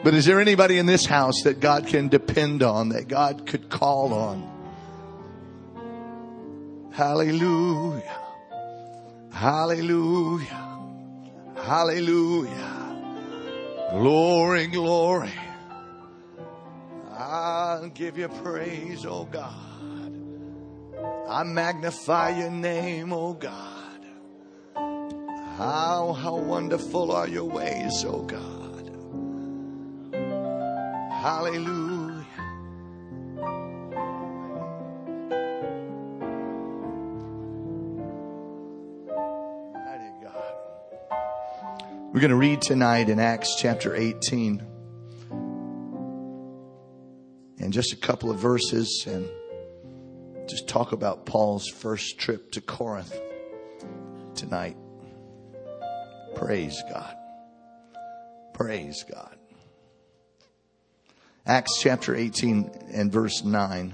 But is there anybody in this house that God can depend on, that God could call on? Hallelujah. Hallelujah. Hallelujah. Glory, glory. I'll give you praise, oh God. I magnify your name, oh God. How wonderful are your ways, oh God. Hallelujah. Mighty God. We're going to read tonight in Acts chapter 18. And just a couple of verses and just talk about Paul's first trip to Corinth tonight. Praise God. Praise God. Acts chapter 18 and verse 9.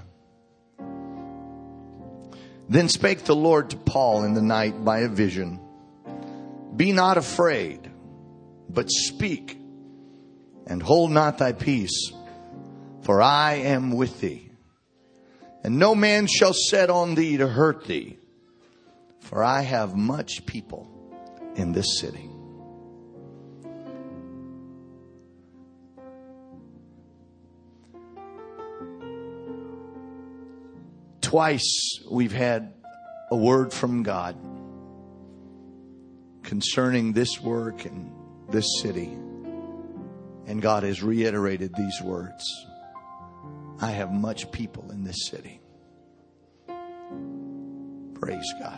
Then spake the Lord to Paul in the night by a vision. Be not afraid, but speak, and hold not thy peace, for I am with thee. And no man shall set on thee to hurt thee, for I have much people in this city. Twice we've had a word from God concerning this work and this city. And God has reiterated these words. I have much people in this city. Praise God.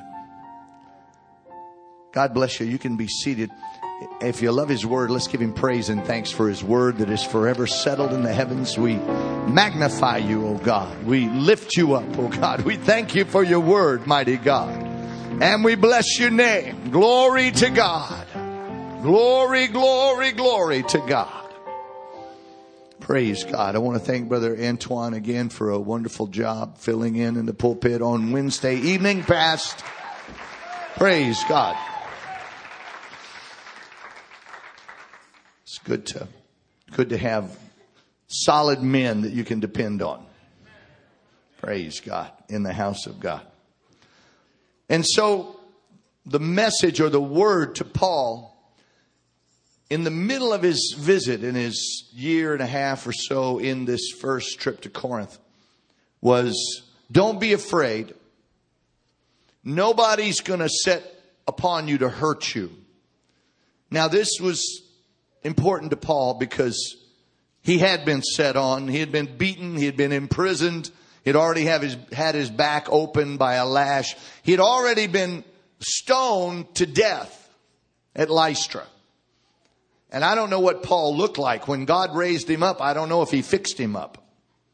God bless you. You can be seated. If you love His word, let's give Him praise and thanks for His word that is forever settled in the heavens. We magnify you, O God. We lift you up, O God. We thank you for your word, mighty God. And we bless your name. Glory to God. Glory, glory, glory to God. Praise God. I want to thank Brother Antoine again for a wonderful job filling in the pulpit on Wednesday evening past. Praise God. It's good to have solid men that you can depend on. Praise God, in the house of God. And so the message or the word to Paul in the middle of his visit, in his year and a half or so in this first trip to Corinth, was don't be afraid. Nobody's going to set upon you to hurt you. Now this was important to Paul because he had been set on. He had been beaten. He had been imprisoned. He'd already had his back opened by a lash. He had already been stoned to death at Lystra. And I don't know what Paul looked like. When God raised him up, I don't know if he fixed him up.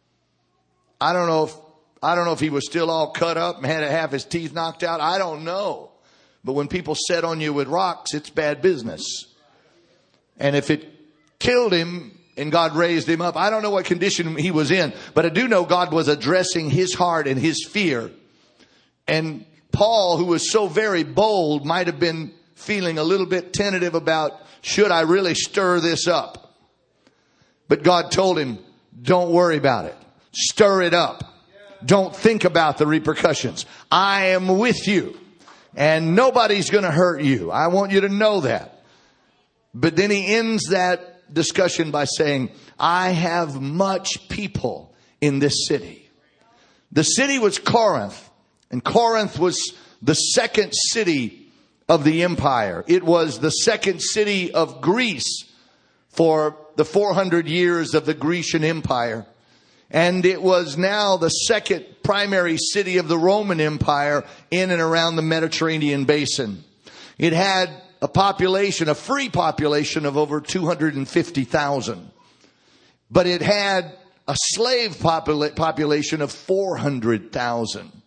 I don't know if he was still all cut up and had to have his teeth knocked out. I don't know. But when people set on you with rocks, it's bad business. And if it killed him and God raised him up, I don't know what condition he was in. But I do know God was addressing his heart and his fear. And Paul, who was so very bold, might have been feeling a little bit tentative about, should I really stir this up? But God told him, don't worry about it. Stir it up. Don't think about the repercussions. I am with you. And nobody's going to hurt you. I want you to know that. But then he ends that discussion by saying, I have much people in this city. The city was Corinth. And Corinth was the second city of the empire. It was the second city of Greece for the 400 years of the Grecian Empire. And it was now the second primary city of the Roman Empire in and around the Mediterranean basin. It had a free population of over 250,000. But it had a slave population of 400,000.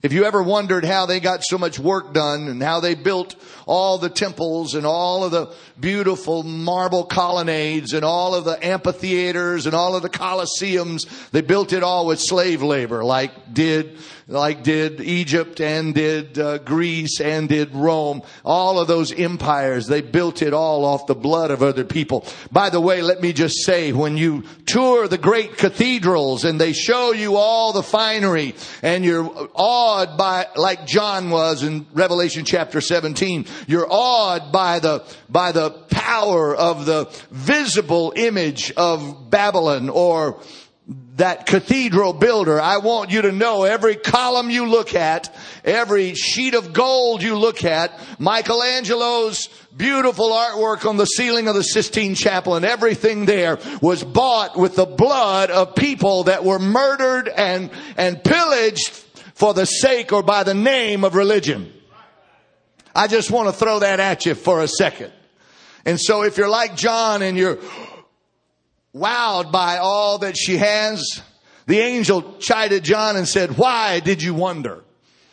If you ever wondered how they got so much work done and how they built all the temples and all of the beautiful marble colonnades and all of the amphitheaters and all of the colosseums, they built it all with slave labor, like did Egypt and did Greece and did Rome. All of those empires, they built it all off the blood of other people. By the way, let me just say, when you tour the great cathedrals and they show you all the finery and you're awed by, like John was in Revelation chapter 17, you're awed by the power of the visible image of Babylon or that cathedral builder. I want you to know, every column you look at, every sheet of gold you look at, Michelangelo's beautiful artwork on the ceiling of the Sistine Chapel, and everything there was bought with the blood of people that were murdered and pillaged for the sake or by the name of religion. I just want to throw that at you for a second. And so if you're like John and you're wowed by all that she has, the angel chided John and said, "Why did you wonder?"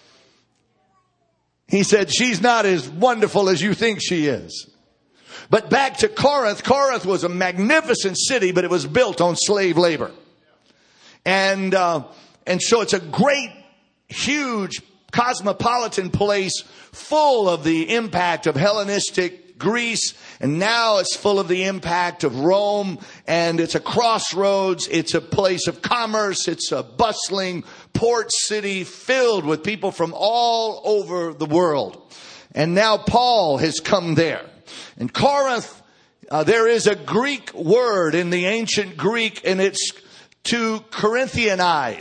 He said, "She's not as wonderful as you think she is." But back to Corinth. Corinth was a magnificent city, but it was built on slave labor. And so it's a great, huge, cosmopolitan place full of the impact of Hellenistic Greece, and now it's full of the impact of Rome, and it's a crossroads, it's a place of commerce, it's a bustling port city filled with people from all over the world. And now Paul has come there. In Corinth, there is a Greek word in the ancient Greek, and it's to Corinthianize.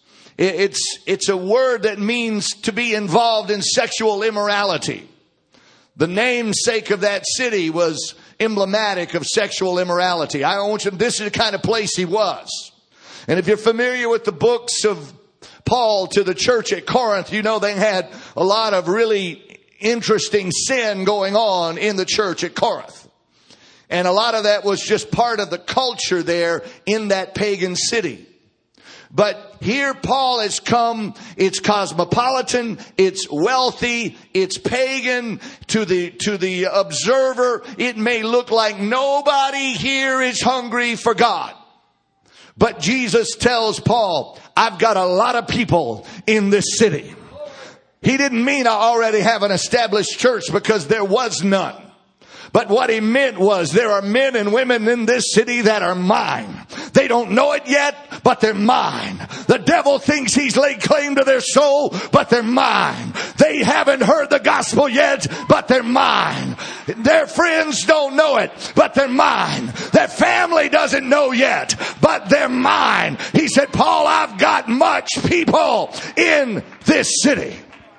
It's a word that means to be involved in sexual immorality. The namesake of that city was emblematic of sexual immorality. I want you, this is the kind of place he was. And if you're familiar with the books of Paul to the church at Corinth, you know they had a lot of really interesting sin going on in the church at Corinth. And a lot of that was just part of the culture there in that pagan city. But here Paul has come. It's cosmopolitan, it's wealthy, it's pagan. To the observer, it may look like nobody here is hungry for God. But Jesus tells Paul, "I've got a lot of people in this city." He didn't mean I already have an established church, because there was none. But what he meant was, there are men and women in this city that are mine. They don't know it yet, but they're mine. The devil thinks he's laid claim to their soul, but they're mine. They haven't heard the gospel yet, but they're mine. Their friends don't know it, but they're mine. Their family doesn't know yet, but they're mine. He said, "Paul, I've got much people in this city."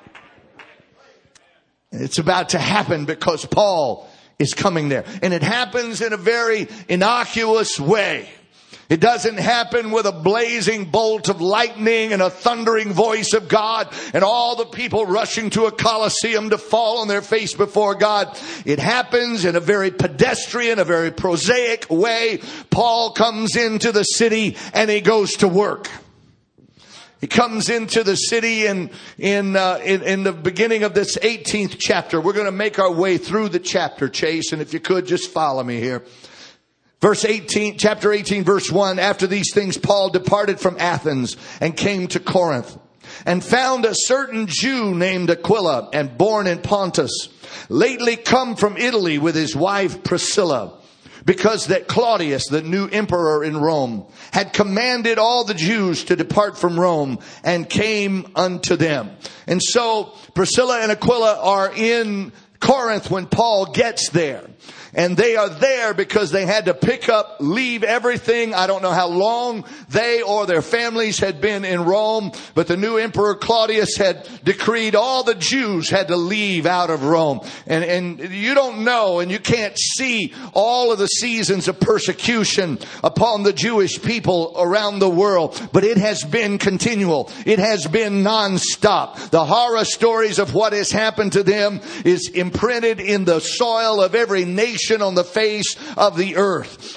It's about to happen because Paul is coming there. And it happens in a very innocuous way. It doesn't happen with a blazing bolt of lightning and a thundering voice of God and all the people rushing to a coliseum to fall on their face before God. It happens in a very pedestrian, a very prosaic way. Paul comes into the city and he goes to work. He comes into the city in the beginning of this 18th chapter. We're going to make our way through the chapter, Chase, and if you could, just follow me here. Verse 18, chapter 18, verse 1, "After these things, Paul departed from Athens and came to Corinth, and found a certain Jew named Aquila, and born in Pontus, lately come from Italy with his wife Priscilla, because that Claudius, the new emperor in Rome, had commanded all the Jews to depart from Rome, and came unto them." And so Priscilla and Aquila are in Corinth when Paul gets there. And they are there because they had to leave everything. I don't know how long they or their families had been in Rome, but the new emperor Claudius had decreed all the Jews had to leave out of Rome. And you don't know, and you can't see all of the seasons of persecution upon the Jewish people around the world, but it has been continual. It has been nonstop. The horror stories of what has happened to them is imprinted in the soil of every nation on the face of the earth.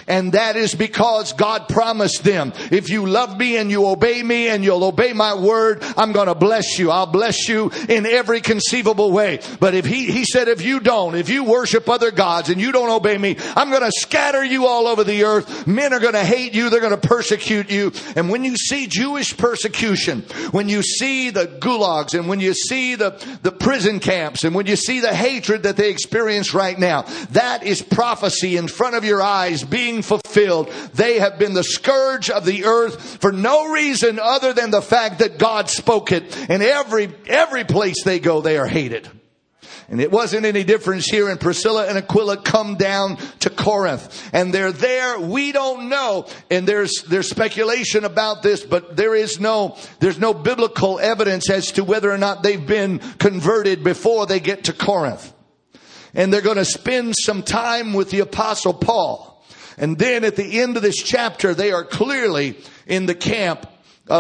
And that is because God promised them, if you love me and you obey me and you'll obey my word, I'm going to bless you. I'll bless you in every conceivable way. But if he said, if you don't, if you worship other gods and you don't obey me, I'm going to scatter you all over the earth. Men are going to hate you. They're going to persecute you. And when you see Jewish persecution, when you see the gulags and when you see the prison camps and when you see the hatred that they experience right now, that is prophecy in front of your eyes being fulfilled. They have been the scourge of the earth for no reason other than the fact that God spoke it. And every place they go, they are hated. And it wasn't any difference here. And Priscilla and Aquila come down to Corinth and they're there. We don't know. And there's speculation about this, but there's no biblical evidence as to whether or not they've been converted before they get to Corinth. And they're going to spend some time with the Apostle Paul. And then at the end of this chapter, they are clearly in the camp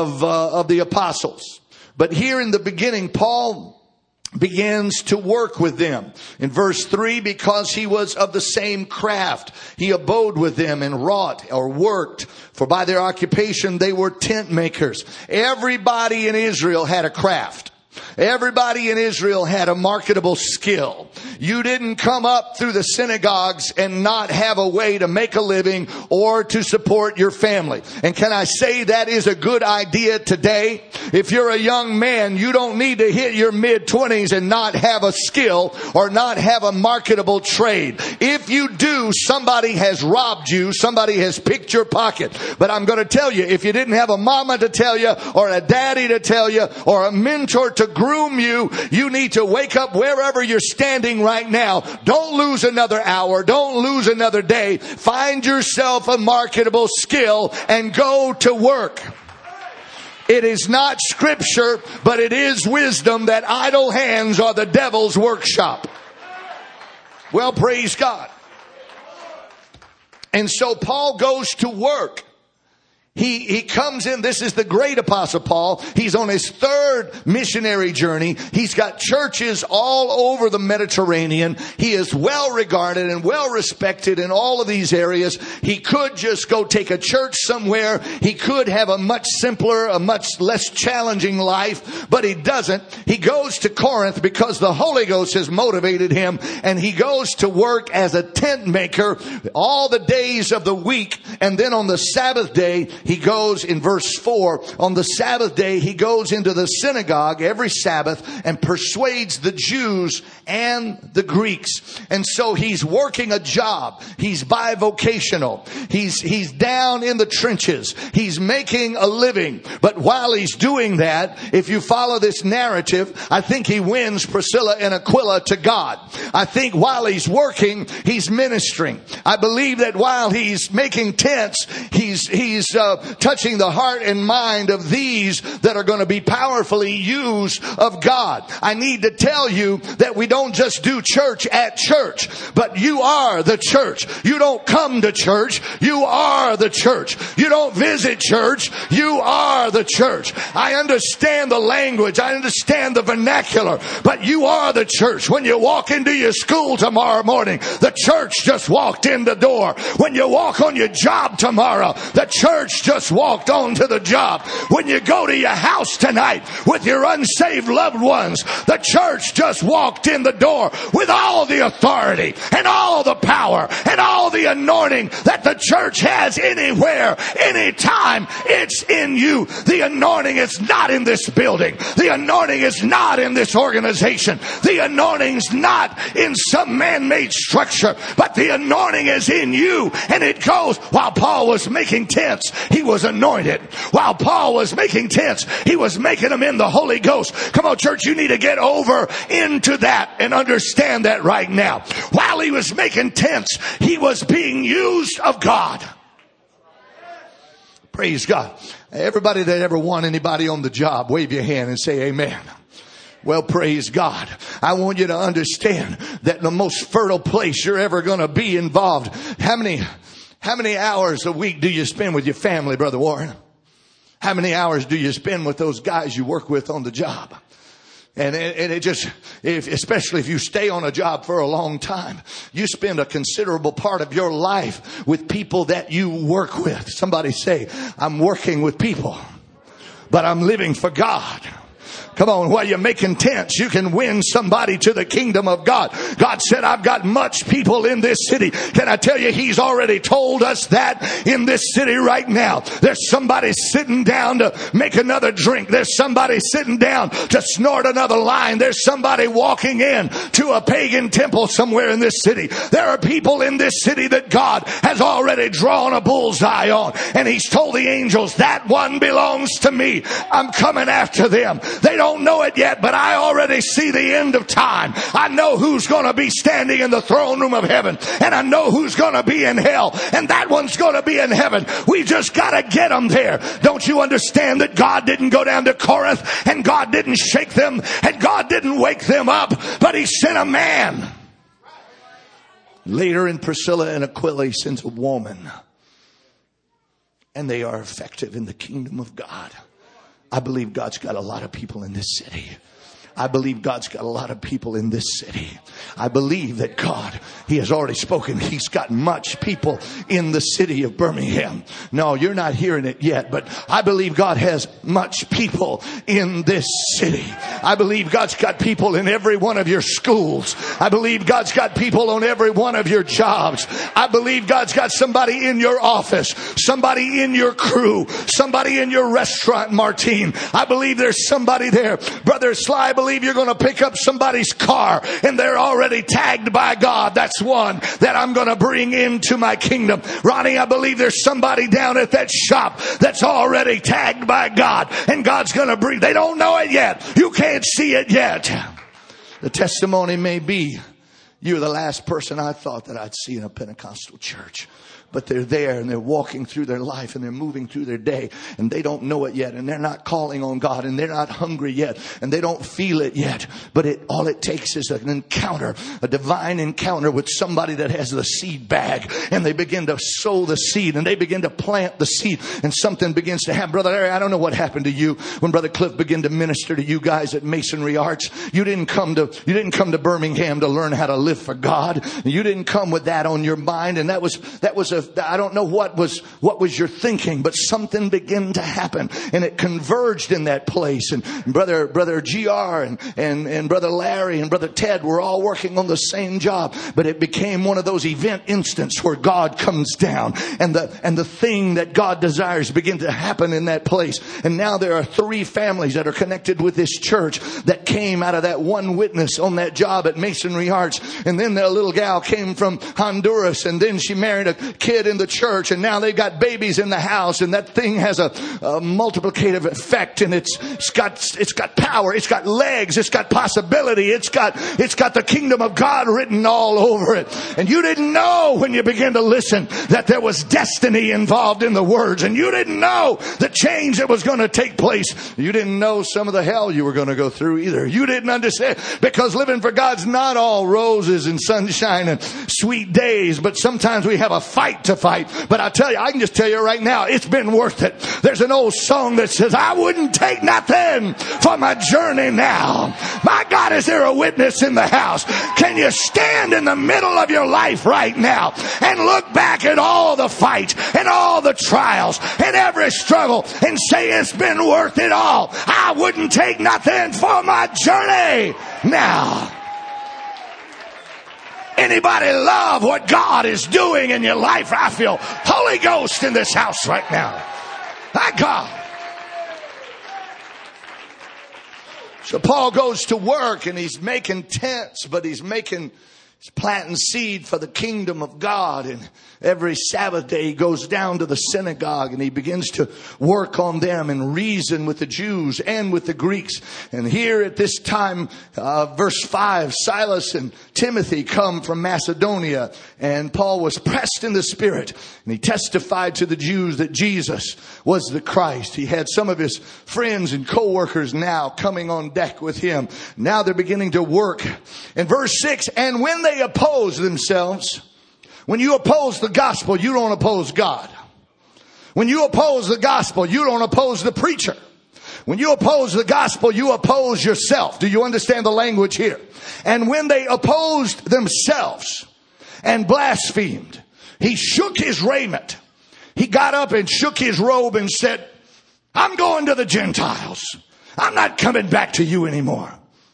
of the apostles. But here in the beginning, Paul begins to work with them. In verse 3, because he was of the same craft, he abode with them and wrought or worked. For by their occupation, they were tent makers. Everybody in Israel had a craft. Everybody in Israel had a marketable skill. You didn't come up through the synagogues and not have a way to make a living or to support your family. And can I say that is a good idea today? If you're a young man, you don't need to hit your mid-20s and not have a skill or not have a marketable trade. If you do, somebody has robbed you. Somebody has picked your pocket. But I'm going to tell you, if you didn't have a mama to tell you or a daddy to tell you or a mentor to groom you, you need to wake up wherever you're standing right now. Don't lose another hour. Don't lose another day. Find yourself a marketable skill and go to work. It is not scripture, but it is wisdom that idle hands are the devil's workshop. Well, praise God. And so Paul goes to work. He comes in. This is the great Apostle Paul. He's on his third missionary journey. He's got churches all over the Mediterranean. He is well regarded and well respected in all of these areas. He could just go take a church somewhere. He could have a much simpler, a much less challenging life, but he doesn't. He goes to Corinth because the Holy Ghost has motivated him, and he goes to work as a tent maker all the days of the week. And then on the Sabbath day, he goes, in verse 4, on the Sabbath day, he goes into the synagogue every Sabbath and persuades the Jews and the Greeks. And so he's working a job. He's bivocational. He's down in the trenches. He's making a living. But while he's doing that, if you follow this narrative, I think he wins Priscilla and Aquila to God. I think while he's working, he's ministering. I believe that while he's making tents, he's touching the heart and mind of these that are going to be powerfully used of God. I need to tell you that we don't just do church at church, but you are the church. You don't come to church. You are the church. You don't visit church. You are the church. I understand the language. I understand the vernacular, but you are the church. When you walk into your school tomorrow morning, the church just walked in the door. When you walk on your job tomorrow, the church just walked onto the job. When you go to your house tonight with your unsaved loved ones, the church just walked in the door with all the authority and all the power and all the anointing that the church has anywhere, anytime. It's in you. The anointing is not in this building. The anointing is not in this organization. The anointing's not in some man-made structure, but the anointing is in you. And it goes, while Paul was making tents, he was anointed. While Paul was making tents, he was making them in the Holy Ghost. Come on, church, you need to get over into that and understand that right now. While he was making tents, he was being used of God. Praise God. Everybody that ever won anybody on the job, wave your hand and say amen. Well, praise God. I want you to understand that the most fertile place you're ever going to be involved. How many hours a week do you spend with your family, Brother Warren? How many hours do you spend with those guys you work with on the job? And it just, especially if you stay on a job for a long time, you spend a considerable part of your life with people that you work with. Somebody say, I'm working with people, but I'm living for God. Come on, while you're making tents, you can win somebody to the kingdom of God. God said, I've got much people in this city. Can I tell you, He's already told us that in this city right now. There's somebody sitting down to make another drink. There's somebody sitting down to snort another line. There's somebody walking in to a pagan temple somewhere in this city. There are people in this city that God has already drawn a bullseye on. And He's told the angels, that one belongs to me. I'm coming after them. They don't know it yet, but I already see the end of time. I know who's going to be standing in the throne room of heaven, and I know who's going to be in hell, and that one's going to be in heaven. We just got to get them there. Don't you understand that God didn't go down to Corinth, and God didn't shake them, and God didn't wake them up, but He sent a man. Later in Priscilla and Aquila, He sends a woman, and they are effective in the kingdom of God. I believe God's got a lot of people in this city. I believe God's got a lot of people in this city. I believe that God, He has already spoken. He's got much people in the city of Birmingham. No, you're not hearing it yet, but I believe God has much people in this city. I believe God's got people in every one of your schools. I believe God's got people on every one of your jobs. I believe God's got somebody in your office, somebody in your crew, somebody in your restaurant, Martine. I believe there's somebody there. Brother Sly, I believe you're going to pick up somebody's car and they're already tagged by God. That's one that I'm going to bring into my kingdom. Ronnie, I believe there's somebody down at that shop that's already tagged by God, and God's going to bring. They don't know it yet. You can't see it yet. The testimony may be, you're the last person I thought that I'd see in a Pentecostal church. But they're there and they're walking through their life and they're moving through their day, and they don't know it yet, and they're not calling on God, and they're not hungry yet, and they don't feel it yet. But all it takes is an encounter, a divine encounter with somebody that has the seed bag, and they begin to sow the seed and they begin to plant the seed, and something begins to happen. Brother Larry, I don't know what happened to you when Brother Cliff began to minister to you guys at Masonry Arts. You didn't come to Birmingham to learn how to live for God. You didn't come with that on your mind, and that was I don't know what was your thinking, but something began to happen, and it converged in that place. And brother GR and Brother Larry and Brother Ted were all working on the same job, but it became one of those event instances where God comes down, and the thing that God desires begin to happen in that place. And now there are 3 families that are connected with this church that came out of that one witness on that job at Masonry Arts. And then the little gal came from Honduras, and then she married a kid in the church, and now they've got babies in the house, and that thing has a multiplicative effect, and it's got power, it's got legs, it's got possibility, it's got the kingdom of God written all over it. And you didn't know when you began to listen that there was destiny involved in the words, and you didn't know the change that was going to take place. You didn't know some of the hell you were going to go through either. You didn't understand, because living for God's not all roses and sunshine and sweet days, but sometimes we have a fight to fight. But I tell you, I can just tell you right now, it's been worth it. There's an old song that says, I wouldn't take nothing for my journey now. My God, is there a witness in the house? Can you stand in the middle of your life right now and look back at all the fight and all the trials and every struggle and say, it's been worth it all? I wouldn't take nothing for my journey now. Anybody love what God is doing in your life? I feel Holy Ghost in this house right now. My God. So Paul goes to work, and he's making tents, but he's planting seed for the kingdom of God. And every Sabbath day he goes down to the synagogue and he begins to work on them and reason with the Jews and with the Greeks. And here at this time, verse 5, Silas and Timothy come from Macedonia, and Paul was pressed in the Spirit, and he testified to the Jews that Jesus was the Christ. He had some of his friends and co-workers now coming on deck with him. Now they're beginning to work. In verse 6, and when they oppose themselves, when you oppose the gospel, you don't oppose God. When you oppose the gospel, you don't oppose the preacher. When you oppose the gospel, you oppose yourself. Do you understand the language here? And when they opposed themselves and blasphemed, he shook his raiment. He got up and shook his robe and said, I'm going to the Gentiles. I'm not coming back to you anymore.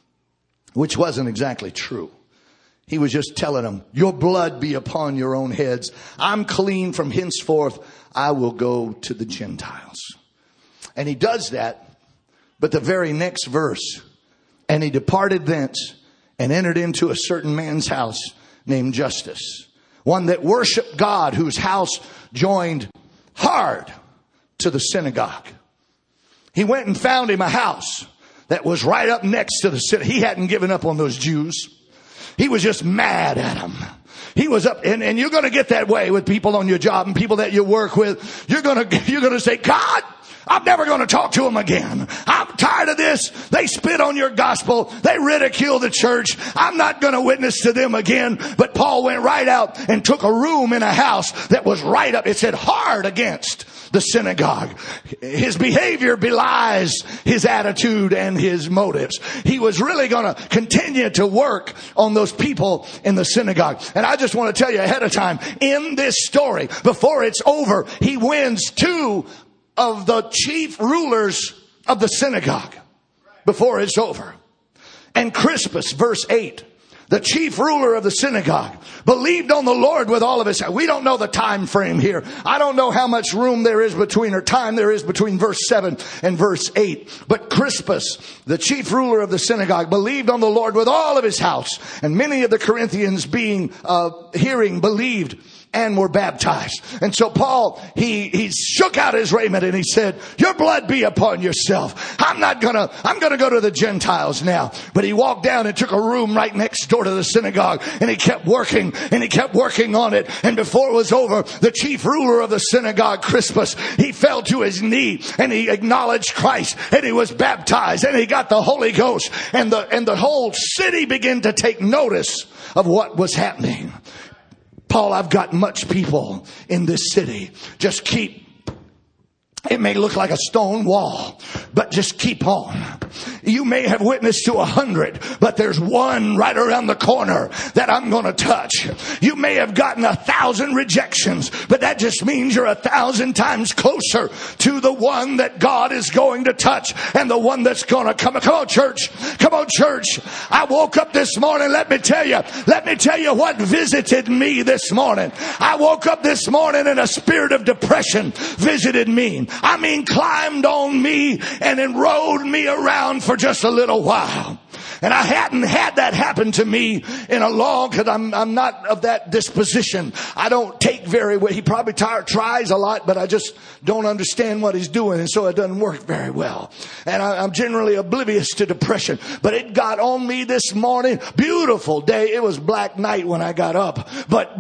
Which wasn't exactly true. He was just telling them, your blood be upon your own heads. I'm clean from henceforth. I will go to the Gentiles. And he does that. But the very next verse, and he departed thence and entered into a certain man's house named Justus, one that worshiped God, whose house joined hard to the synagogue. He went and found him a house that was right up next to the synagogue. He hadn't given up on those Jews. He was just mad at them. He was up, and you're going to get that way with people on your job and people that you work with. You're going to say, God, I'm never going to talk to them again. I'm tired of this. They spit on your gospel. They ridicule the church. I'm not going to witness to them again. But Paul went right out and took a room in a house that was right up. It said hard against the synagogue. His behavior belies his attitude and his motives. He was really going to continue to work on those people in the synagogue. And I just want to tell you ahead of time, in this story, before it's over, he wins 2 of the chief rulers of the synagogue before it's over. And Crispus, verse 8, the chief ruler of the synagogue, believed on the Lord with all of his heart. We don't know the time frame here. I don't know how much room there is between, or time there is between verse 7 and verse 8. But Crispus, the chief ruler of the synagogue, believed on the Lord with all of his house. And many of the Corinthians hearing believed and were baptized. And so Paul, he shook out his raiment and he said, your blood be upon yourself. I'm going to go to the Gentiles now. But he walked down and took a room right next door to the synagogue, and he kept working on it. And before it was over, the chief ruler of the synagogue, Crispus, he fell to his knee and he acknowledged Christ, and he was baptized, and he got the Holy Ghost, and the whole city began to take notice of what was happening. Paul, I've got much people in this city. Just keep. It may look like a stone wall, but just keep on. You may have witnessed to 100, but there's one right around the corner that I'm going to touch. You may have gotten 1,000 rejections, but that just means you're 1,000 times closer to the one that God is going to touch, and the one that's going to come. Come on, church. Come on, church. I woke up this morning. Let me tell you what visited me this morning. I woke up this morning and a spirit of depression visited me. I mean, climbed on me and then rode me around for just a little while. And I hadn't had that happen to me in a long, because I'm not of that disposition. I don't take very well. He probably tries a lot, but I just don't understand what he's doing, and so it doesn't work very well. And I'm generally oblivious to depression. But it got on me this morning. Beautiful day. It was black night when I got up, but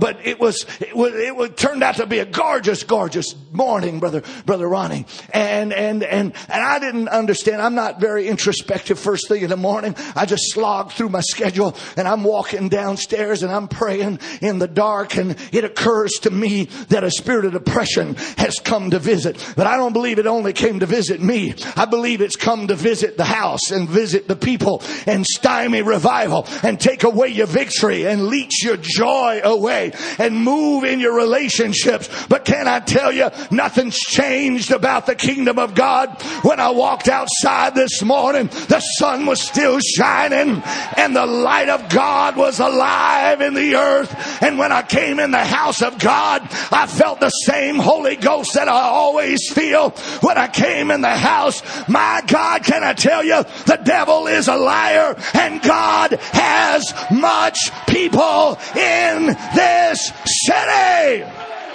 it turned out to be a gorgeous morning, brother Ronnie. And I didn't understand. I'm not very introspective first thing in the morning. I just slog through my schedule, and I'm walking downstairs and I'm praying in the dark, and it occurs to me that a spirit of depression has come to visit. But I don't believe it only came to visit me. I believe it's come to visit the house and visit the people and stymie revival and take away your victory and leech your joy away and move in your relationships. But can I tell you, nothing's changed about the kingdom of God. When I walked outside this morning, the sun was still shining and the light of God was alive in the earth. And when I came in the house of God, I felt the same Holy Ghost that I always feel when I came in the house. My God, can I tell you, the devil is a liar, and God has much people in this city.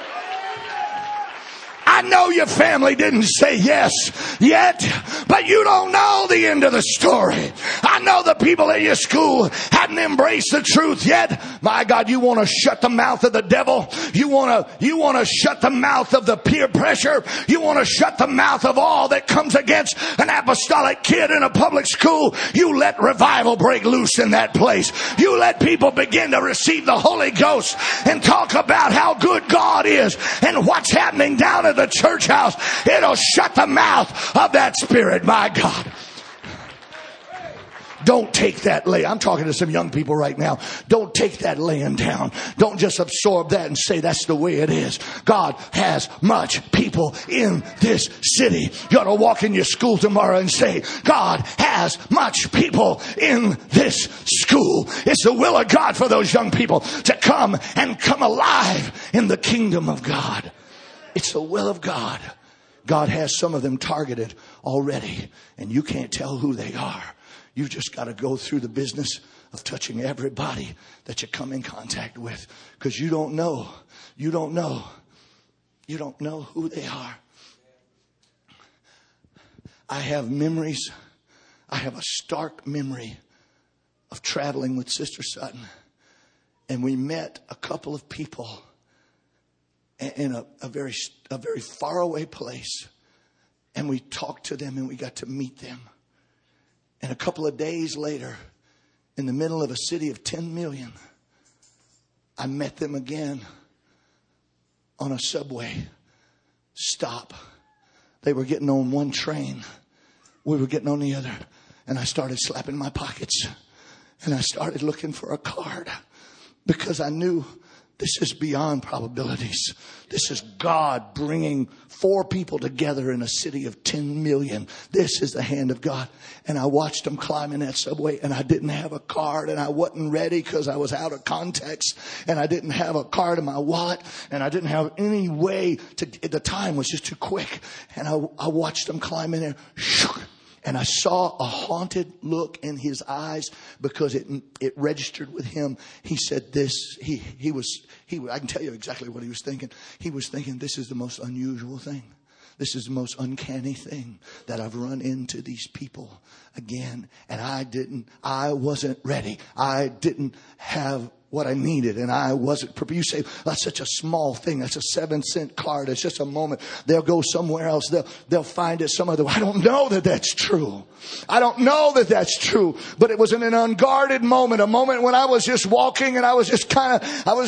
I know your family didn't say yes yet, but you don't know the end of the story. I know the people at your school hadn't embraced the truth yet, My God, you want to shut the mouth of the devil. You want to shut the mouth of the peer pressure. You want to shut the mouth of all that comes against an apostolic kid in a public school. You let revival break loose in that place. You let people begin to receive the Holy Ghost and talk about how good God is and what's happening down at the church house. It'll shut the mouth of that spirit, my God. Don't take that I'm talking to some young people right now. Don't take that laying down. Don't just absorb that and say that's the way it is. God has much people in this city. You ought to walk in your school tomorrow and say, God has much people in this school. It's the will of God for those young people to come and come alive in the kingdom of God. It's the will of God. God has some of them targeted already, and you can't tell who they are. You've just got to go through the business of touching everybody that you come in contact with, because you don't know who they are. I have memories. I have a stark memory of traveling with Sister Sutton, and we met a couple of people in a very far away place, and we talked to them and we got to meet them. And a couple of days later, in the middle of a city of 10 million, I met them again on a subway stop. They were getting on one train. We were getting on the other. And I started slapping my pockets. And I started looking for a card, because I knew this is beyond probabilities. This is God bringing 4 people together in a city of 10 million. This is the hand of God. And I watched them climb in that subway, and I didn't have a card, and I wasn't ready because I was out of context, and I didn't have a card in my wallet, and I didn't have any way to, the time was just too quick. And I watched them climb in there. And I saw a haunted look in his eyes, because it registered with him. He said this, I can tell you exactly what he was thinking. He was thinking, this is the most unusual thing. This is the most uncanny thing that I've run into these people again. And I wasn't ready. I didn't have what I needed, and I wasn't prepared. You say, that's such a small thing. That's a 7-cent card. It's just a moment. They'll go somewhere else. They'll find it some other way. I don't know that that's true. I don't know that that's true. But it was in an unguarded moment, a moment when I was just walking, and I was just kind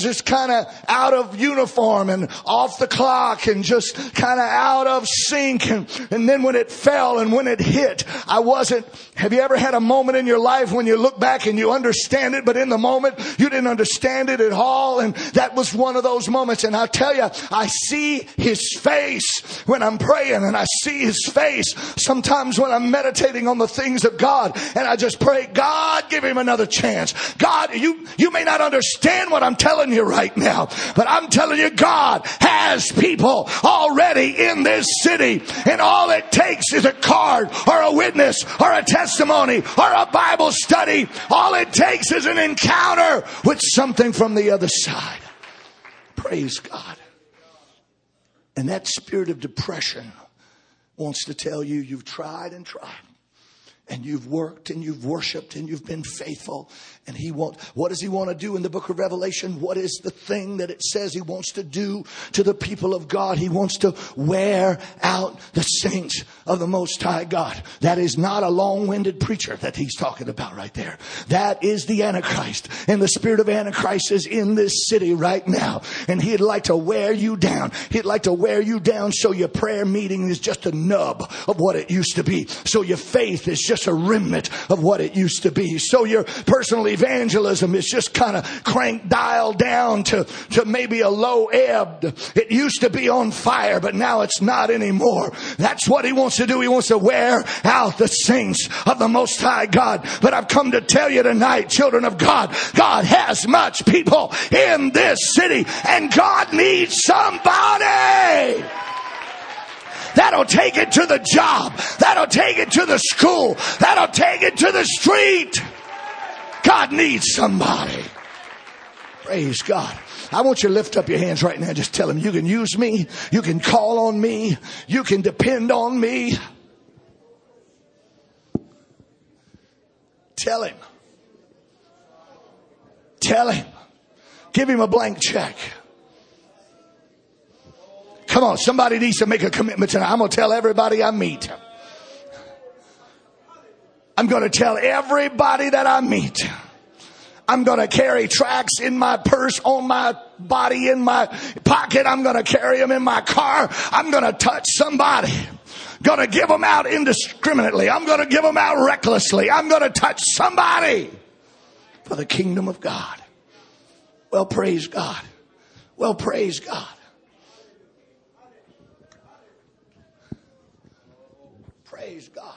of out of uniform and off the clock and just kind of out of sync. And then when it fell and when it hit, have you ever had a moment in your life when you look back and you understand it, but in the moment you didn't understand it at all? And that was one of those moments. And I tell you, I see his face when I'm praying, and I see his face sometimes when I'm meditating on the things of God, and I just pray, God, give him another chance. God, you may not understand what I'm telling you right now, but I'm telling you, God has people already in this city, and all it takes is a card or a witness or a testimony or a Bible study. All it takes is an encounter with something from the other side. Praise God. And that spirit of depression wants to tell you, you've tried and tried, and you've worked and you've worshiped and you've been faithful. And what does he want to do in the book of Revelation? What is the thing that it says he wants to do to the people of God? He wants to wear out the saints of the Most High God. That is not a long-winded preacher that he's talking about right there. That is the Antichrist. And the spirit of Antichrist is in this city right now. And he'd like to wear you down. He'd like to wear you down so your prayer meeting is just a nub of what it used to be. So your faith is just a remnant of what it used to be. So your personal evangelism is just kind of dialed down to maybe a low ebb. It used to be on fire, but now it's not anymore. That's what he wants to do. He wants to wear out the saints of the Most High God. But I've come to tell you tonight, children of God, God has much people in this city, and God needs somebody that'll take it to the job, that'll take it to the school, that'll take it to the street. God needs somebody. Praise God. I want you to lift up your hands right now. Just tell him, you can use me. You can call on me. You can depend on me. Tell him. Tell him. Give him a blank check. Come on, somebody needs to make a commitment tonight. I'm going to tell everybody I meet. I'm going to tell everybody that I meet. I'm going to carry tracts in my purse, on my body, in my pocket. I'm going to carry them in my car. I'm going to touch somebody. Going to give them out indiscriminately. I'm going to give them out recklessly. I'm going to touch somebody for the kingdom of God. Well, praise God. Well, praise God. Praise God.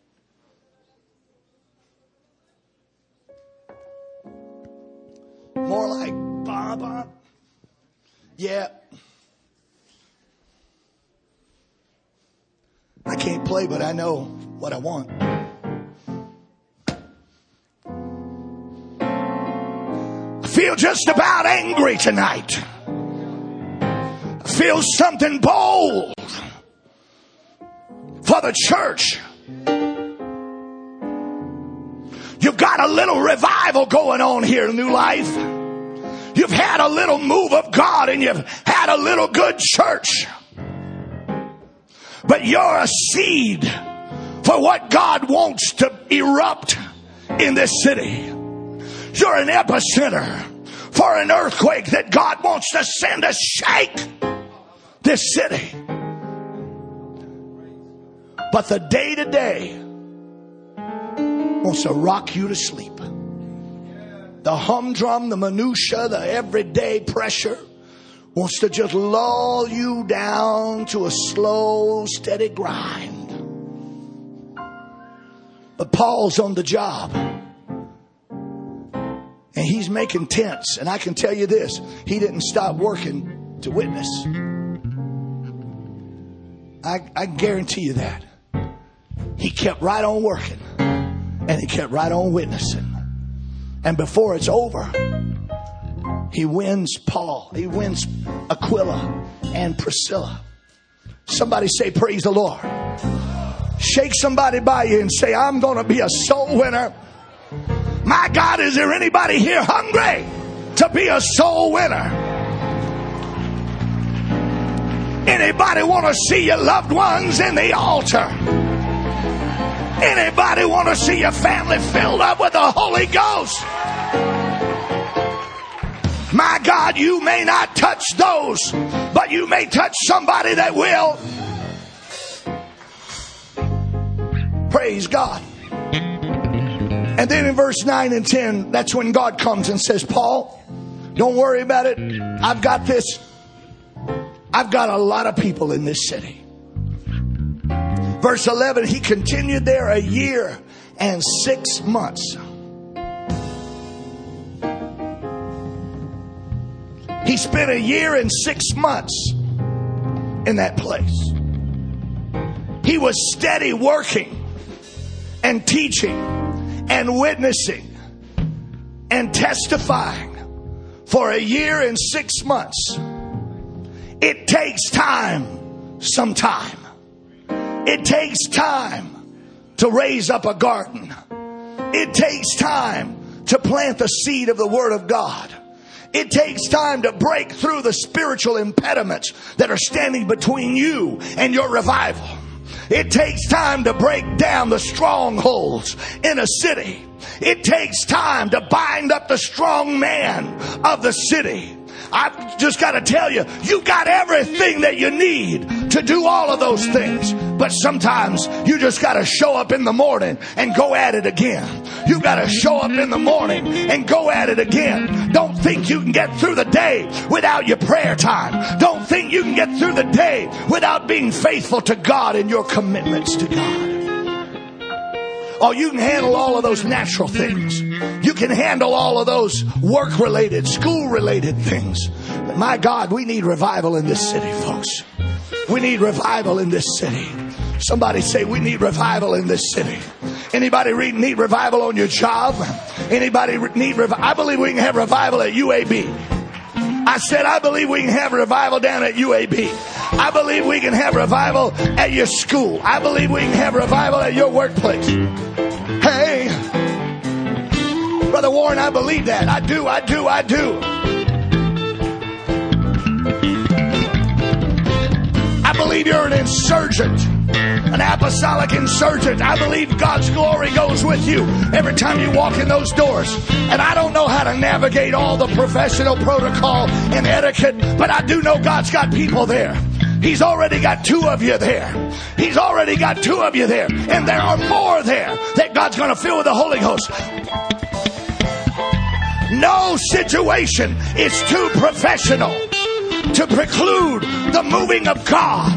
More like ba-ba. Yeah. I can't play, but I know what I want. I feel just about angry tonight. I feel something bold for the church. You've got a little revival going on here in New Life. You've had a little move of God and you've had a little good church. But you're a seed for what God wants to erupt in this city. You're an epicenter for an earthquake that God wants to send to shake this city. But the day-to-day wants to rock you to sleep. The humdrum, the minutia, the everyday pressure wants to just lull you down to a slow, steady grind. But Paul's on the job. And he's making tents. And I can tell you this, he didn't stop working to witness. I guarantee you that. He kept right on working. And he kept right on witnessing. And before it's over, he wins Paul. He wins Aquila and Priscilla. Somebody say, praise the Lord. Shake somebody by you and say, I'm going to be a soul winner. My God, is there anybody here hungry to be a soul winner? Anybody want to see your loved ones in the altar? Anybody want to see your family filled up with the Holy Ghost? My God, you may not touch those, but you may touch somebody that will. Praise God. And then in verse 9 and 10, that's when God comes and says, Paul, don't worry about it. I've got this. I've got a lot of people in this city. Verse 11, he continued there a year and 6 months. He spent a year and 6 months in that place. He was steady working and teaching and witnessing and testifying for a year and 6 months. It takes time sometime. It takes time to raise up a garden. It takes time to plant the seed of the Word of God. It takes time to break through the spiritual impediments that are standing between you and your revival. It takes time to break down the strongholds in a city. It takes time to bind up the strong man of the city. I've just got to tell you, you got everything that you need to do all of those things. But sometimes you just got to show up in the morning and go at it again. You got to show up in the morning and go at it again. Don't think you can get through the day without your prayer time. Don't think you can get through the day without being faithful to God and your commitments to God. Oh, you can handle all of those natural things. You can handle all of those work-related, school-related things. But my God, we need revival in this city, folks. We need revival in this city. Somebody say, we need revival in this city. Anybody need revival on your job? Anybody need revival? I believe we can have revival at UAB. I said, I believe we can have revival down at UAB. I believe we can have revival at your school. I believe we can have revival at your workplace. Hey, Brother Warren, I believe that. I do. I believe you're an insurgent, an apostolic insurgent. I believe God's glory goes with you every time you walk in those doors. And I don't know how to navigate all the professional protocol and etiquette, but I do know God's got people there. He's already got 2 of you there. He's already got 2 of you there. And there are more there that God's going to fill with the Holy Ghost. No situation is too professional to preclude the moving of God.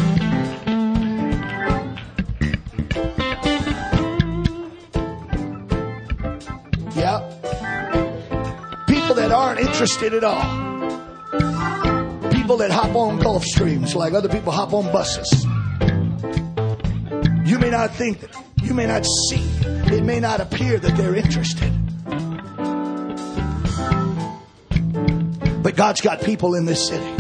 Yeah. People that aren't interested at all. People that hop on Gulf Streams like other people hop on buses. You may not think, you may not see, it may not appear that they're interested. But God's got people in this city.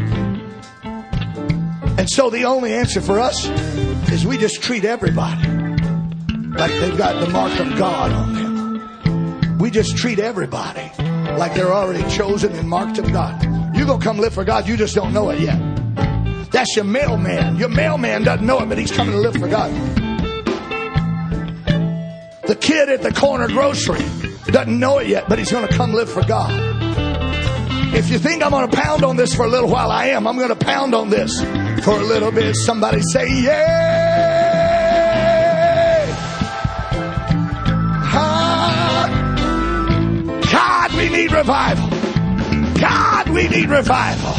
And so the only answer for us is we just treat everybody like they've got the mark of God on them. We just treat everybody like they're already chosen and marked of God. You're going to come live for God, you just don't know it yet. That's your mailman. Your mailman doesn't know it, but he's coming to live for God. The kid at the corner grocery doesn't know it yet, but he's going to come live for God. If you think I'm going to pound on this for a little while, I am. I'm going to pound on this for a little bit. Somebody say, yay! God, we need revival. God, we need revival.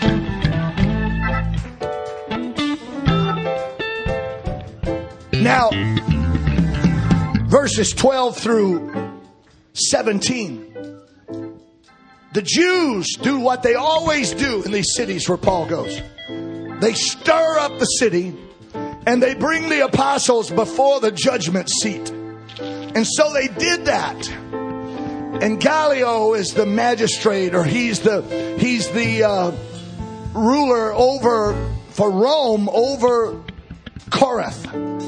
Now, verses 12 through 17. The Jews do what they always do in these cities where Paul goes. They stir up the city and they bring the apostles before the judgment seat. And so they did that. And Gallio is the magistrate, or he's the ruler over for Rome over Corinth.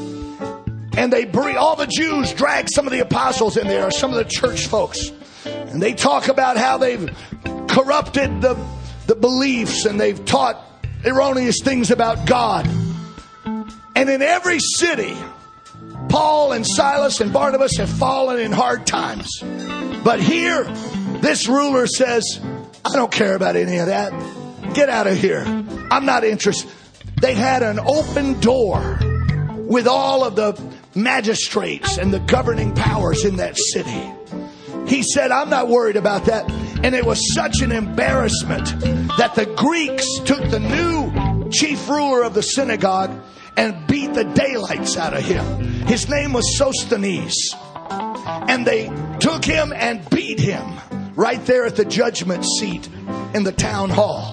And they bring all the Jews, drag some of the apostles in there, or some of the church folks. And they talk about how they've corrupted the beliefs and they've taught erroneous things about God. And in every city, Paul and Silas and Barnabas have fallen in hard times. But here, this ruler says, I don't care about any of that. Get out of here. I'm not interested. They had an open door with all of the magistrates and the governing powers in that city. He said, I'm not worried about that. And it was such an embarrassment that the Greeks took the new chief ruler of the synagogue and beat the daylights out of him. His name was Sosthenes. And they took him and beat him right there at the judgment seat in the town hall.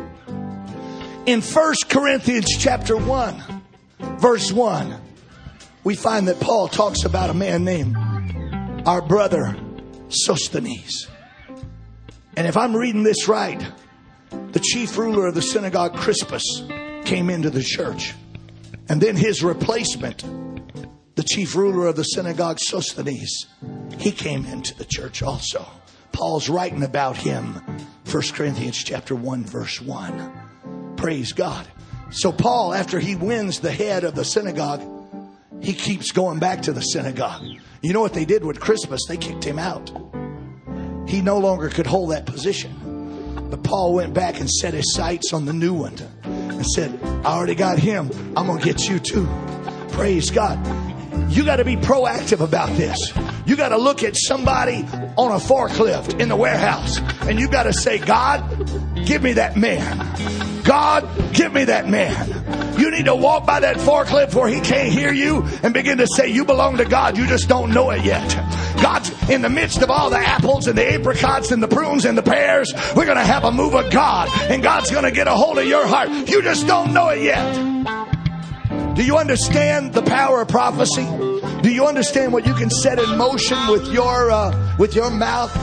In 1 Corinthians chapter 1, verse 1, we find that Paul talks about a man named our brother Sosthenes. And if I'm reading this right, the chief ruler of the synagogue, Crispus, came into the church. And then his replacement, the chief ruler of the synagogue, Sosthenes, he came into the church also. Paul's writing about him, 1 Corinthians chapter 1, verse 1. Praise God. So Paul, after he wins the head of the synagogue, he keeps going back to the synagogue. You know what they did with Crispus? They kicked him out. He no longer could hold that position. But Paul went back and set his sights on the new one and said, I already got him. I'm going to get you too. Praise God. You got to be proactive about this. You got to look at somebody on a forklift in the warehouse and you got to say, God, give me that man. God, give me that man. You need to walk by that forklift where he can't hear you and begin to say, you belong to God. You just don't know it yet. God's in the midst of all the apples and the apricots and the prunes and the pears. We're going to have a move of God, and God's going to get a hold of your heart. You just don't know it yet. Do you understand the power of prophecy? Do you understand what you can set in motion with your mouth?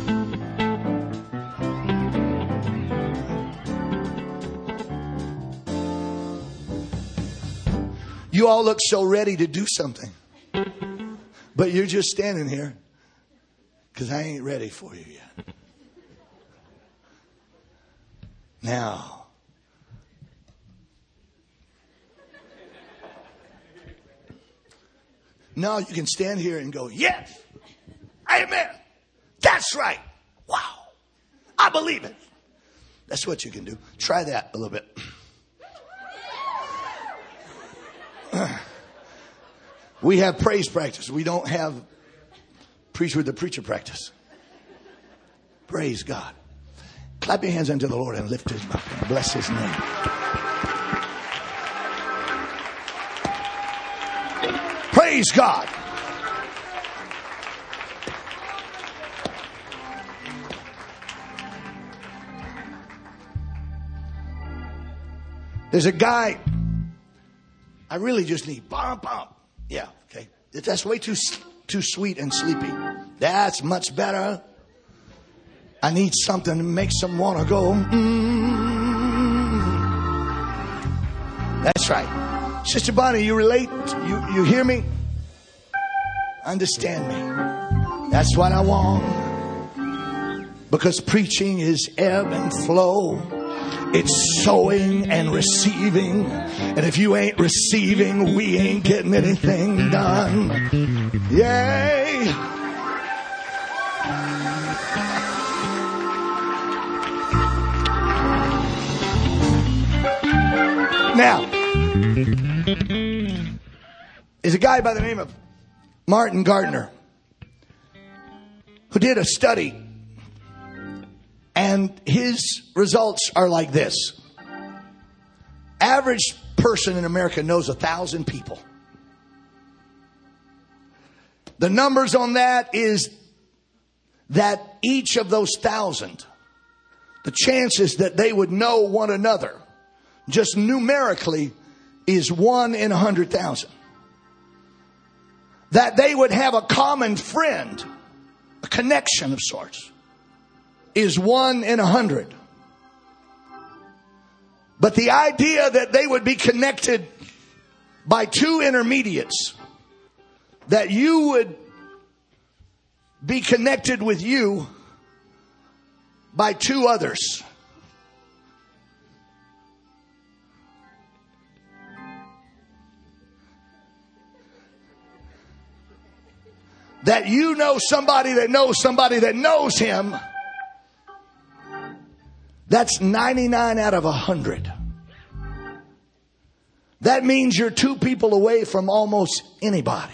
You all look so ready to do something. But you're just standing here because I ain't ready for you yet. Now, now you can stand here and go, yes, amen. That's right. Wow. I believe it. That's what you can do. Try that a little bit. We have praise practice. We don't have preach with the preacher practice. Praise God. Clap your hands unto the Lord and lift his mouth and bless his name. Praise God. There's a guy, I really just need bum, bum. Yeah, okay. That's way too sweet and sleepy. That's much better. I need something that makes them want to go. That's right. Sister Bonnie, you relate? You hear me? Understand me. That's what I want. Because preaching is ebb and flow. It's sowing and receiving. And if you ain't receiving, we ain't getting anything done. Yay! Now, there's a guy by the name of Martin Gardner who did a study. And his results are like this. Average person in America knows 1,000 people. The numbers on that is that each of those 1,000, the chances that they would know one another, just numerically, is 1 in 100,000. That they would have a common friend, a connection of sorts, is 1 in 100. But the idea that they would be connected by 2 intermediates, that you would be connected with you by 2 others, that you know somebody that knows somebody that knows him, that's 99 out of 100. That means you're 2 people away from almost anybody.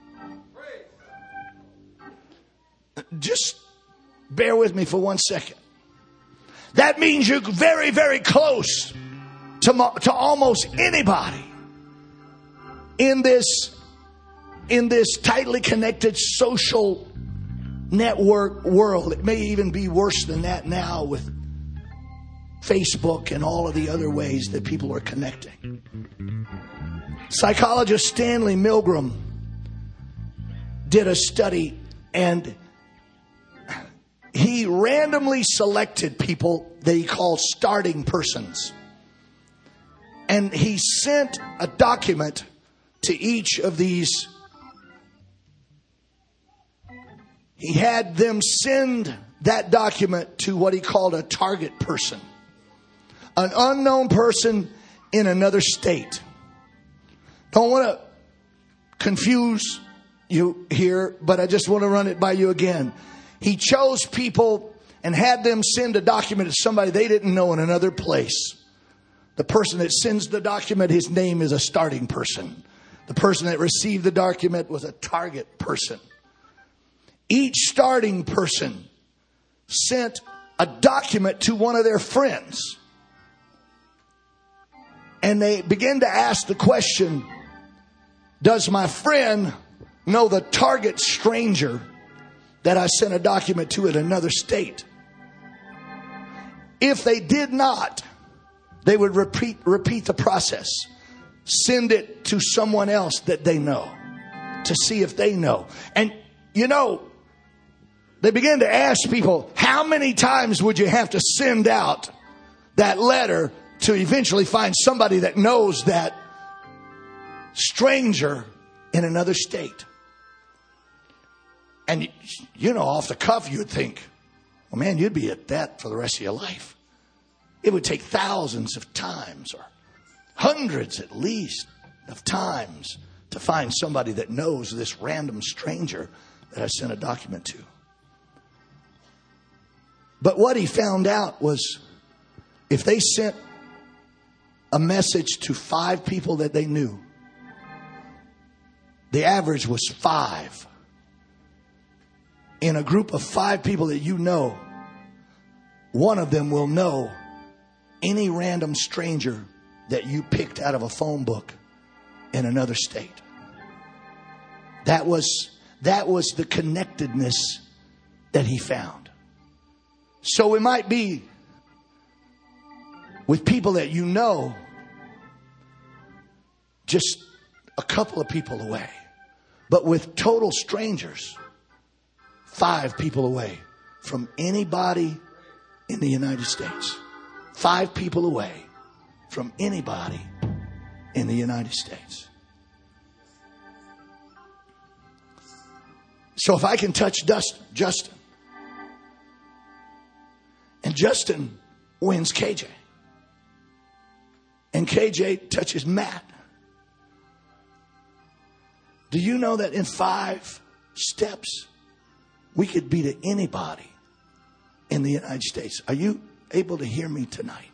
Just bear with me for 1 second. That means you're very, very close to almost anybody in this tightly connected social network world. It may even be worse than that now with Facebook and all of the other ways that people are connecting. Psychologist Stanley Milgram did a study, and he randomly selected people that he called starting persons. And he sent a document to each of these. He had them send that document to what he called a target person. An unknown person in another state. Don't want to confuse you here, but I just want to run it by you again. He chose people and had them send a document to somebody they didn't know in another place. The person that sends the document, his name is a starting person. The person that received the document was a target person. Each starting person sent a document to one of their friends. And they begin to ask the question, does my friend know the target stranger that I sent a document to in another state? If they did not, they would repeat the process. Send it to someone else that they know to see if they know. And you know, they began to ask people, how many times would you have to send out that letter to eventually find somebody that knows that stranger in another state? And, you know, off the cuff, you'd think, well, man, you'd be at that for the rest of your life. It would take thousands of times, or hundreds at least of times, to find somebody that knows this random stranger that I sent a document to. But what he found out was, if they sent a message to 5 people that they knew, the average was 5. In a group of 5 people that you know, one of them will know any random stranger that you picked out of a phone book in another state. That was the connectedness that he found. So it might be with people that you know, just a couple of people away. But with total strangers, 5 people away from anybody in the United States. 5 people away from anybody in the United States. So if I can touch Justin, and Justin wins KJ, and KJ touches Matt, do you know that in 5 steps we could be to anybody in the United States? Are you able to hear me tonight?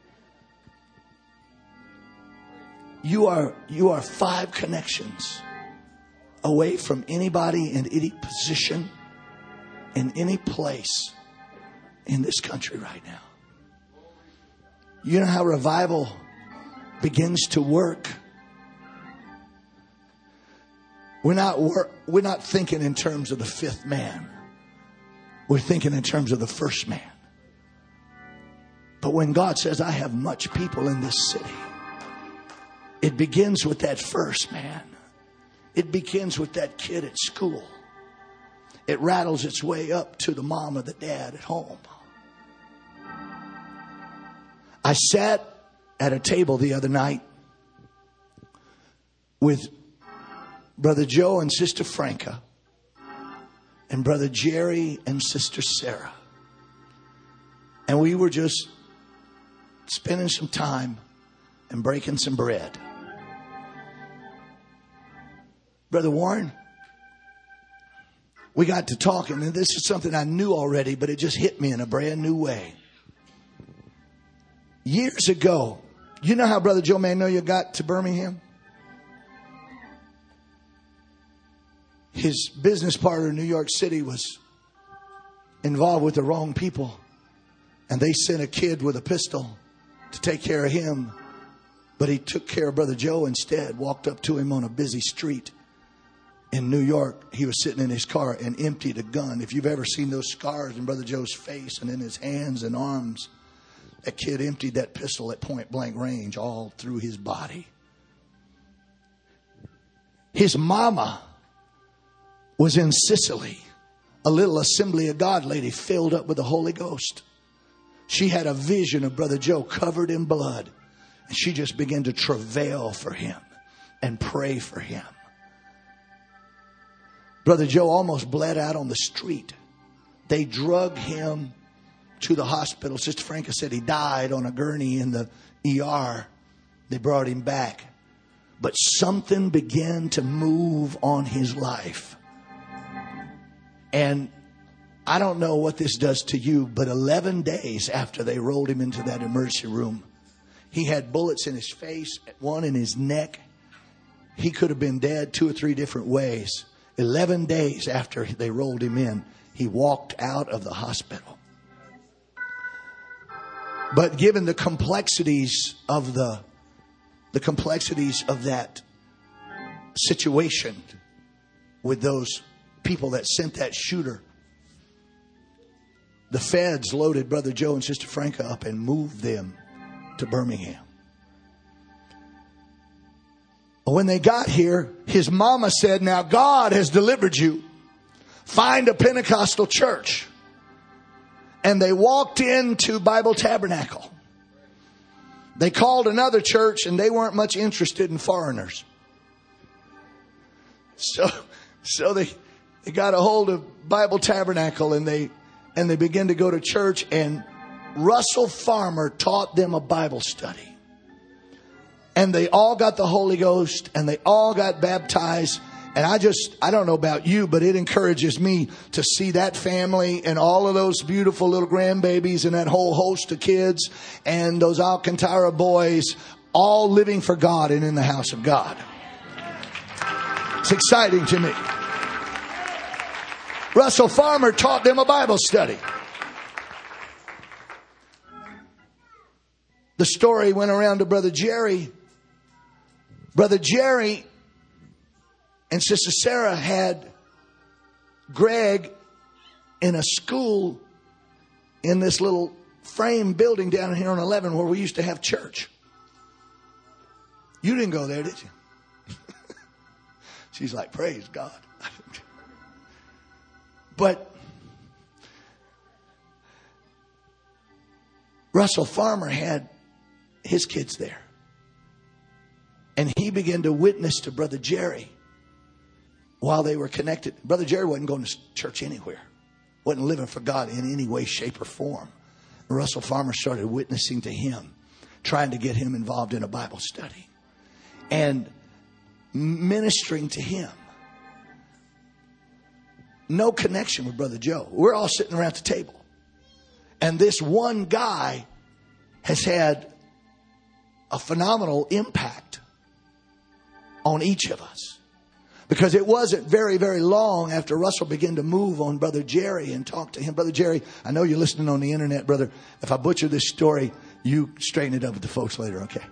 You are 5 connections away from anybody in any position, in any place in this country right now. You know how revival begins to work? We're not thinking in terms of the 5th man. We're thinking in terms of the 1st man. But when God says, I have much people in this city, it begins with that 1st man. It begins with that kid at school. It rattles its way up to the mom or the dad at home. I sat at a table the other night with Brother Joe and Sister Franca, and Brother Jerry and Sister Sarah. And we were just spending some time and breaking some bread. Brother Warren, we got to talking, and this is something I knew already, but it just hit me in a brand new way. Years ago, you know how Brother Joe Magnolia got to Birmingham? His business partner in New York City was involved with the wrong people, and they sent a kid with a pistol to take care of him. But he took care of Brother Joe instead, walked up to him on a busy street in New York. He was sitting in his car and emptied a gun. If you've ever seen those scars in Brother Joe's face and in his hands and arms, that kid emptied that pistol at point blank range all through his body. His mama was in Sicily, a little Assembly of God lady filled up with the Holy Ghost. She had a vision of Brother Joe covered in blood, and she just began to travail for him and pray for him. Brother Joe almost bled out on the street. They drug him to the hospital. Sister Franca said he died on a gurney in the ER. They brought him back. But something began to move on his life. And I don't know what this does to you, but 11 days after they rolled him into that emergency room, he had bullets in his face, one in his neck. He could have been dead 2 or 3 different ways. 11 days after they rolled him in, he walked out of the hospital. But given the complexities of that situation with those people that sent that shooter, the feds loaded Brother Joe and Sister Franca up and moved them to Birmingham. When they got here, his mama said, now God has delivered you. Find a Pentecostal church. And they walked into Bible Tabernacle. They called another church, and they weren't much interested in foreigners. So they got a hold of Bible Tabernacle, and they began to go to church, and Russell Farmer taught them a Bible study. And they all got the Holy Ghost and they all got baptized. And I don't know about you, but it encourages me to see that family and all of those beautiful little grandbabies and that whole host of kids and those Alcantara boys all living for God and in the house of God. It's exciting to me. Russell Farmer taught them a Bible study. The story went around to Brother Jerry. Brother Jerry and Sister Sarah had Greg in a school in this little frame building down here on 11 where we used to have church. You didn't go there, did you? She's like, praise God. But Russell Farmer had his kids there. And he began to witness to Brother Jerry while they were connected. Brother Jerry wasn't going to church anywhere. Wasn't living for God in any way, shape, or form. And Russell Farmer started witnessing to him, trying to get him involved in a Bible study. And ministering to him. No connection with Brother Joe. We're all sitting around the table. And this one guy has had a phenomenal impact on each of us. Because it wasn't very, very long after Russell began to move on Brother Jerry and talk to him. Brother Jerry, I know you're listening on the internet, brother. If I butcher this story, you straighten it up with the folks later, okay?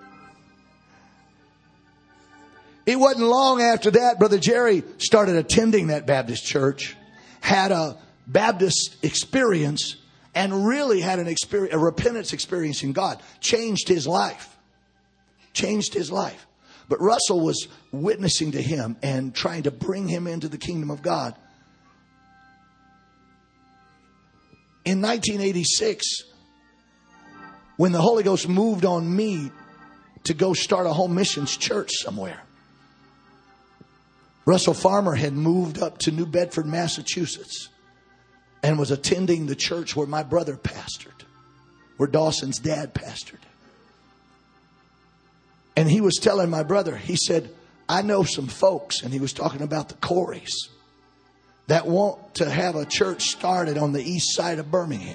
It wasn't long after that, Brother Jerry started attending that Baptist church, had a Baptist experience, and really had a repentance experience in God. Changed his life. Changed his life. But Russell was witnessing to him and trying to bring him into the kingdom of God. In 1986, when the Holy Ghost moved on me to go start a home missions church somewhere, Russell Farmer had moved up to New Bedford, Massachusetts, and was attending the church where my brother pastored, where Dawson's dad pastored. And he was telling my brother, he said, I know some folks, and he was talking about the Coreys, that want to have a church started on the east side of Birmingham.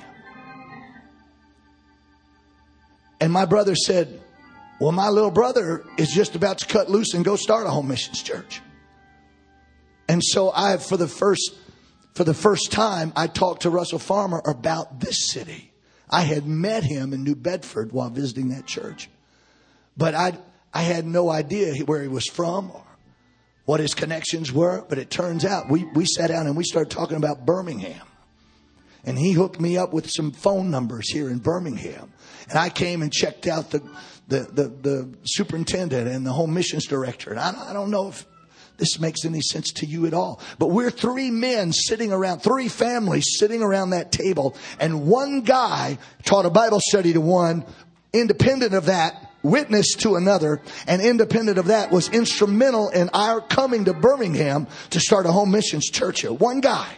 And my brother said, well, my little brother is just about to cut loose and go start a home missions church. And so for the first time, I talked to Russell Farmer about this city. I had met him in New Bedford while visiting that church. But I had no idea where he was from or what his connections were. But it turns out we sat down and we started talking about Birmingham. And he hooked me up with some phone numbers here in Birmingham. And I came and checked out the superintendent and the home missions director. And I don't know if this makes any sense to you at all. But we're three families sitting around that table. And one guy taught a Bible study to one. Independent of that, witnessed to another, and independent of that was instrumental in our coming to Birmingham to start a home missions church here. One guy.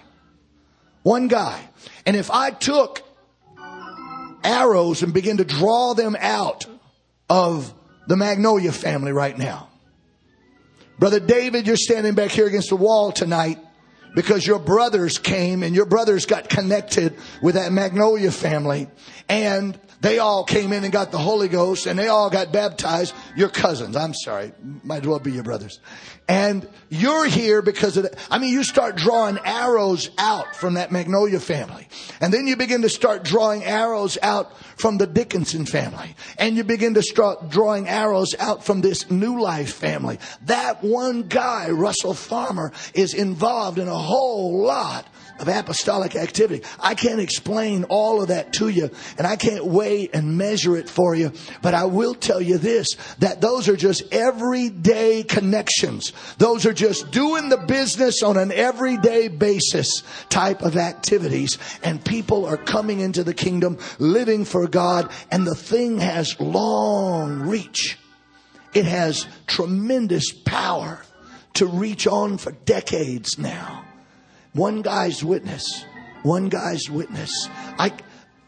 And if I took arrows and began to draw them out of the Magnolia family right now. Brother David, you're standing back here against the wall tonight because your brothers came and your brothers got connected with that Magnolia family, and they all came in and got the Holy Ghost, and they all got baptized. Your cousins, I'm sorry, might as well be your brothers. And you're here because of that. You start drawing arrows out from that Magnolia family. And then you begin to start drawing arrows out from the Dickinson family. And you begin to start drawing arrows out from this New Life family. That one guy, Russell Farmer, is involved in a whole lot of apostolic activity. I can't explain all of that to you, and I can't weigh and measure it for you, but I will tell you this, that those are just everyday connections. Those are just doing the business on an everyday basis type of activities, and people are coming into the kingdom, living for God, and the thing has long reach. It has tremendous power to reach on for decades now. One guy's witness. I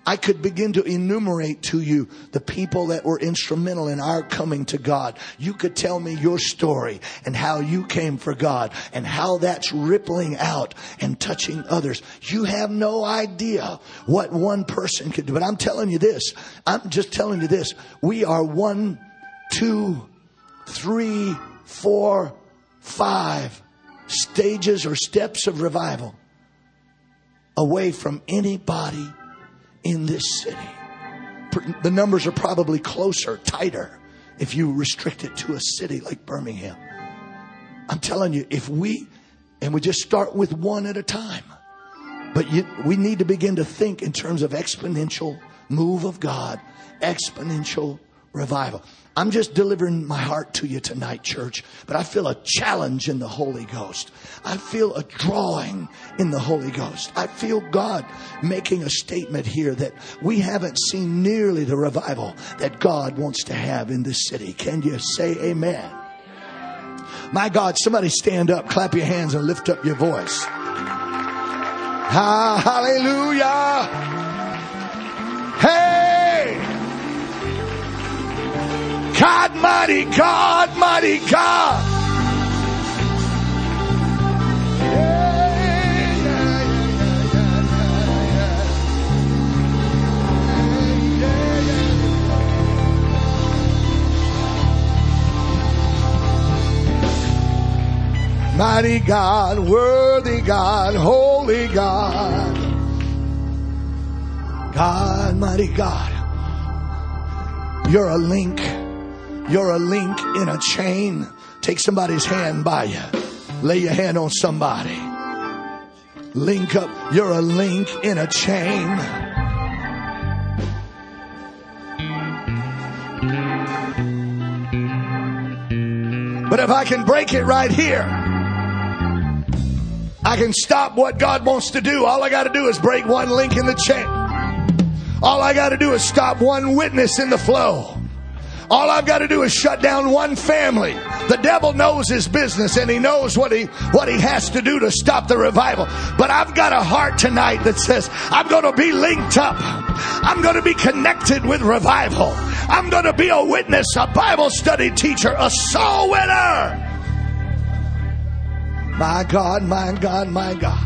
I could begin to enumerate to you the people that were instrumental in our coming to God. You could tell me your story and how you came for God and how that's rippling out and touching others. You have no idea what one person could do. But I'm telling you this. I'm just telling you this. We are 1, 2, 3, 4, 5 stages or steps of revival away from anybody in this city. The numbers are probably closer, tighter, if you restrict it to a city like Birmingham. I'm telling you, if we just start with one at a time. But we need to begin to think in terms of exponential move of God, exponential revival. I'm just delivering my heart to you tonight, church. But I feel a challenge in the Holy Ghost. I feel a drawing in the Holy Ghost. I feel God making a statement here that we haven't seen nearly the revival that God wants to have in this city. Can you say amen? My God, somebody stand up, clap your hands, and lift up your voice. Hallelujah. Hey! God, mighty God, mighty God. Mighty God, worthy God, holy God. God, mighty God. You're a link. You're a link in a chain. Take somebody's hand by you. Lay your hand on somebody. Link up. You're a link in a chain. But if I can break it right here, I can stop what God wants to do. All I got to do is break one link in the chain. All I got to do is stop one witness in the flow. All I've got to do is shut down one family. The devil knows his business and he knows what he has to do to stop the revival. But I've got a heart tonight that says, I'm going to be linked up. I'm going to be connected with revival. I'm going to be a witness, a Bible study teacher, a soul winner. My God, my God, my God.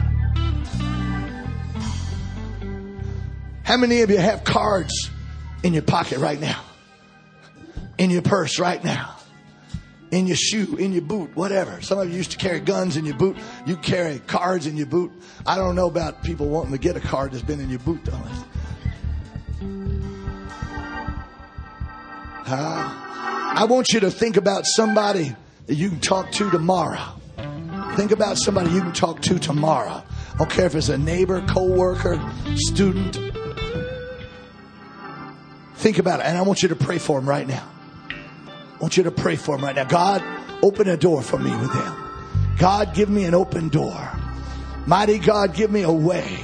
How many of you have cards in your pocket right now? In your purse right now, in your shoe, in your boot, whatever. Some of you used to carry guns in your boot. You carry cards in your boot. I don't know about people wanting to get a card that's been in your boot, though. I want you to think about somebody that you can talk to tomorrow. Think about somebody you can talk to tomorrow. I don't care if it's a neighbor, co-worker, student. Think about it. And I want you to pray for them right now. I want you to pray for him right now. God, open a door for me with him. God, give me an open door. Mighty God, give me a way.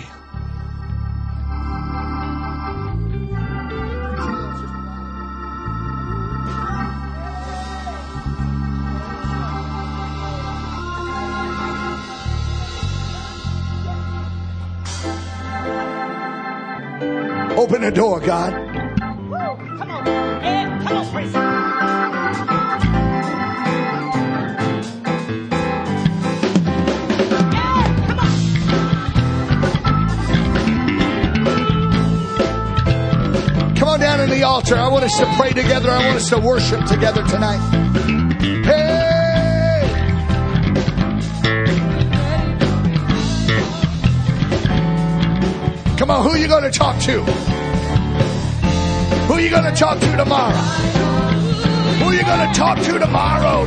Open the door, God. Woo, come on. Yeah, come on, praise God. Come on down in the altar. I want us to pray together. I want us to worship together tonight. Hey! Come on, who are you going to talk to? Who are you going to talk to tomorrow? Who are you going to talk to tomorrow?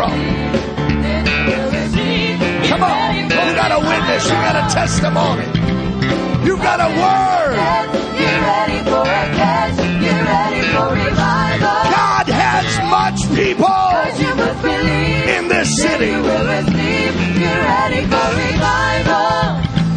Come on. You got a witness. You got a testimony. You got a word. Get ready for a catch. Get ready for revival. God has much people in this city. You will receive. Get ready for revival.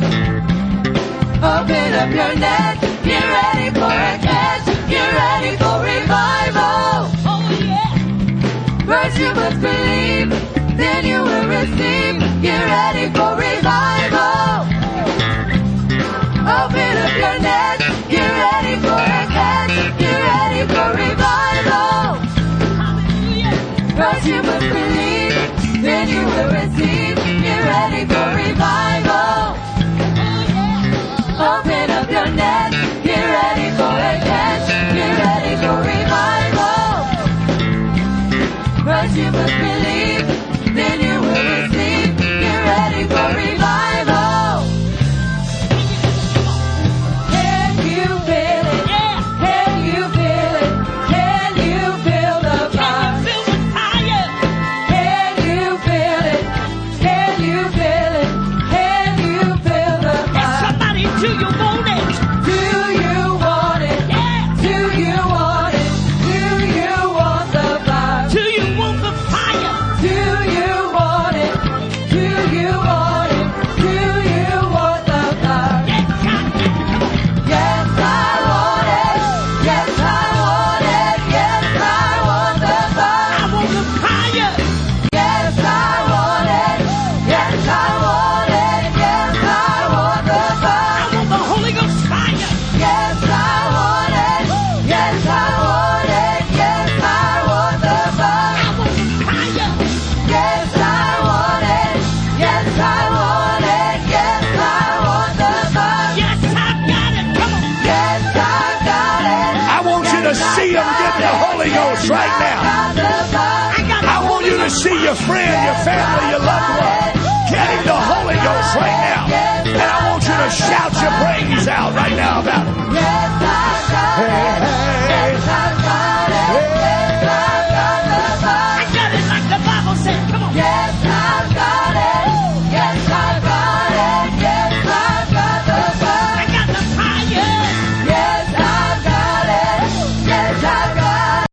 Open up your net. Get ready for a catch. Get ready for revival. Oh, yeah. First you must believe, then you will receive. Get ready for revival. Open up your net. Get ready then you will receive. Get ready for revival. Open up your net. Get ready for a catch. Get ready for revival. First you must believe, then you will receive. Get ready for revival. Can you feel it? Can you feel it? Can you feel the fire? Feel the fire. Can you feel it? Can you feel it? Can you feel the fire? Somebody, do you want it? Do you want it? Yeah. Do you want it? Do you want the fire? Do you want the fire? Do you want it? Do you want it? Do you want the fire? Yes, God, Yes, I want it. Yes, I want it. Yes, I want the fire. I want the fire. Yes, I want it. Yes, I want it. Yes, I want the I fire. want the Holy Ghost fire. Yes, I want it. Yes, I want it. Yes, I want the fire. I want the fire. Yes, I want it. Yes, I want it. Yes, I want the fire. Yes, I've got it. Come on. Yes, I got it. I want you to see them get the Holy Ghost right now. Got the fire. I got I want you to see your friend, your family, your loved one getting the Holy Ghost right now. And I want you to shout your praise out right now about it. Yes, I got it. Hey, hey,